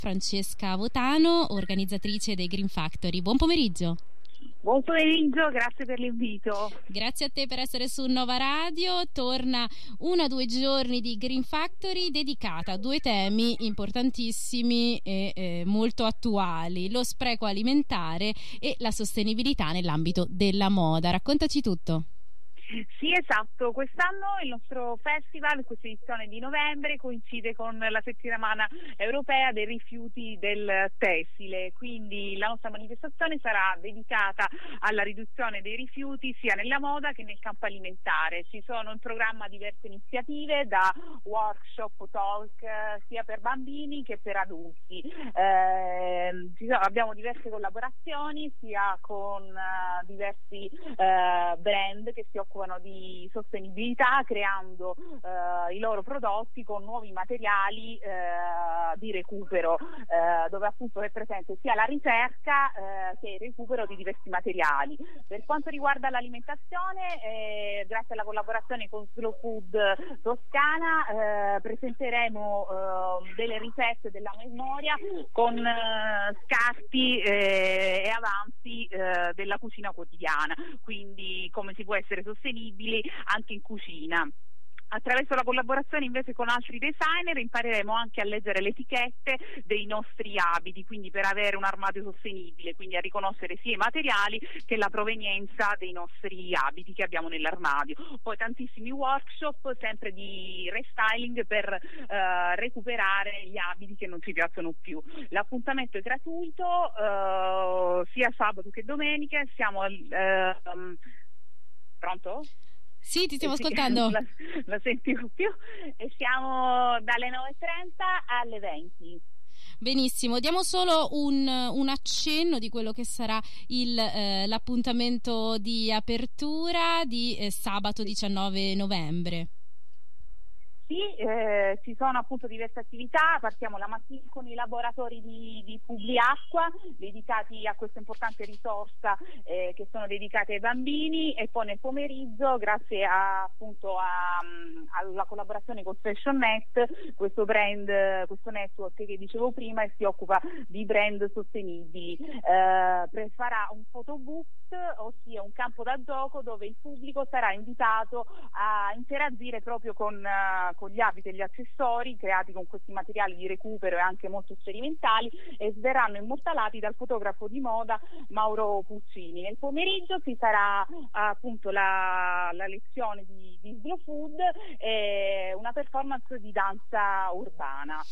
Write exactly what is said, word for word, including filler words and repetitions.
Francesca Votano, organizzatrice dei Green Factory. Buon pomeriggio. Buon pomeriggio, grazie per l'invito. Grazie a te per essere su Nova Radio. Torna uno o due giorni di Green Factory dedicata a due temi importantissimi e eh, molto attuali: lo spreco alimentare e la sostenibilità nell'ambito della moda. Raccontaci tutto. Sì, esatto, quest'anno il nostro festival, questa edizione di novembre, coincide con la settimana europea dei rifiuti del tessile, quindi la nostra manifestazione sarà dedicata alla riduzione dei rifiuti sia nella moda che nel campo alimentare. Ci sono in programma diverse iniziative, da workshop, talk, sia per bambini che per adulti. Eh, abbiamo diverse collaborazioni sia con uh, diversi uh, brand che si occupano di sostenibilità, creando eh, i loro prodotti con nuovi materiali eh, di recupero, eh, dove appunto è presente sia la ricerca eh, che il recupero di diversi materiali. Per quanto riguarda l'alimentazione, eh, grazie alla collaborazione con Slow Food Toscana eh, presenteremo eh, delle ricette della memoria con eh, scarti eh, e avanzi eh, della cucina quotidiana, quindi come si può essere sostenibili anche in cucina. Attraverso la collaborazione invece con altri designer impareremo anche a leggere le etichette dei nostri abiti, quindi per avere un armadio sostenibile, quindi a riconoscere sia i materiali che la provenienza dei nostri abiti che abbiamo nell'armadio. Poi tantissimi workshop sempre di restyling per eh, recuperare gli abiti che non ci piacciono più. L'appuntamento è gratuito eh, sia sabato che domenica. Siamo eh, um, pronto? Sì, ti stiamo sì, ascoltando. La, la sentivo più. E siamo dalle nove e trenta alle venti. Benissimo, diamo solo un, un accenno di quello che sarà il, eh, l'appuntamento di apertura di eh, sabato diciannove novembre. Sì, eh, ci sono appunto diverse attività. Partiamo la mattina con i laboratori di, di Publiacqua dedicati a questa importante risorsa eh, che sono dedicate ai bambini, e poi nel pomeriggio, grazie a, appunto a, alla collaborazione con FashionNet, questo brand, questo network che dicevo prima e si occupa di brand sostenibili, eh, farà un photobook, ossia un campo da gioco dove il pubblico sarà invitato a interagire proprio con uh, con gli abiti e gli accessori creati con questi materiali di recupero e anche molto sperimentali, e verranno immortalati dal fotografo di moda Mauro Puccini. Nel pomeriggio ci sarà uh, appunto la, la lezione di, di Slow Food e una performance di danza urbana.